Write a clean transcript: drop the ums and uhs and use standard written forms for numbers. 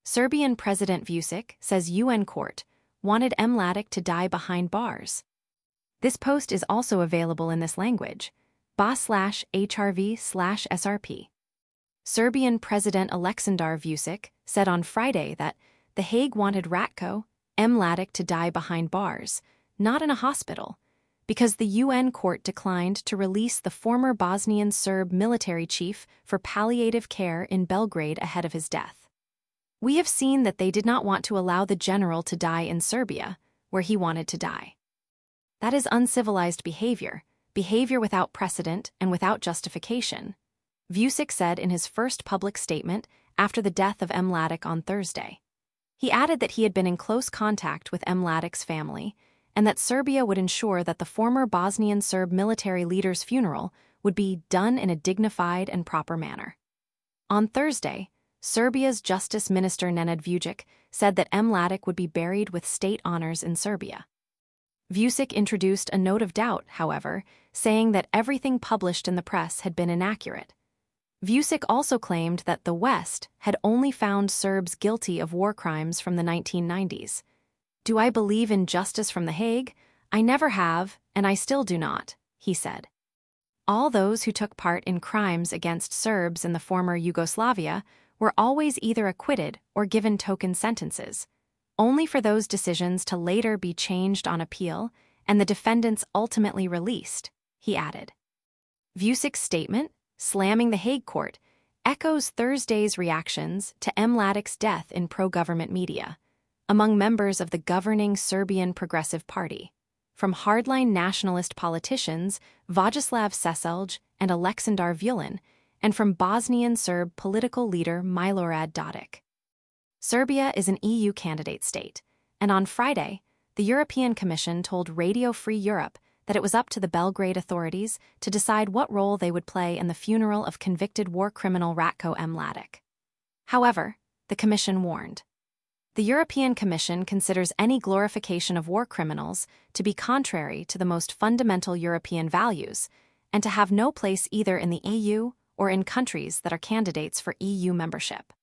Serbian President Vučić says UN court wanted Mladić to die behind bars. This post is also available in this language, ba/HRV/SRP. Serbian President Aleksandar Vučić said on Friday that The Hague wanted Ratko Mladić to die behind bars, not in a hospital, because the UN court declined to release the former Bosnian Serb military chief for palliative care in Belgrade ahead of his death. We have seen that they did not want to allow the general to die in Serbia, where he wanted to die. That is uncivilized behavior without precedent and without justification, Vučić said in his first public statement after the death of Mladić on Thursday. He added that he had been in close contact with Mladić's family and that Serbia would ensure that the former Bosnian Serb military leader's funeral would be done in a dignified and proper manner. On Thursday, Serbia's Justice Minister Nenad Vučić said that Mladić would be buried with state honors in Serbia. Vučić introduced a note of doubt, however, saying that everything published in the press had been inaccurate. Vučić also claimed that the West had only found Serbs guilty of war crimes from the 1990s. "Do I believe in justice from The Hague? I never have, and I still do not," he said. All those who took part in crimes against Serbs in the former Yugoslavia were always either acquitted or given token sentences, only for those decisions to later be changed on appeal and the defendants ultimately released, he added. Vučić's statement, slamming the Hague court, echoes Thursday's reactions to Mladić's death in pro-government media, among members of the governing Serbian Progressive Party, from hardline nationalist politicians Vojislav Šešelj and Aleksandar Vulin, and from Bosnian Serb political leader Milorad Dodik. Serbia is an EU candidate state, and on Friday, the European Commission told Radio Free Europe that it was up to the Belgrade authorities to decide what role they would play in the funeral of convicted war criminal Ratko Mladić. However, the Commission warned. The European Commission considers any glorification of war criminals to be contrary to the most fundamental European values and to have no place either in the EU or in countries that are candidates for EU membership.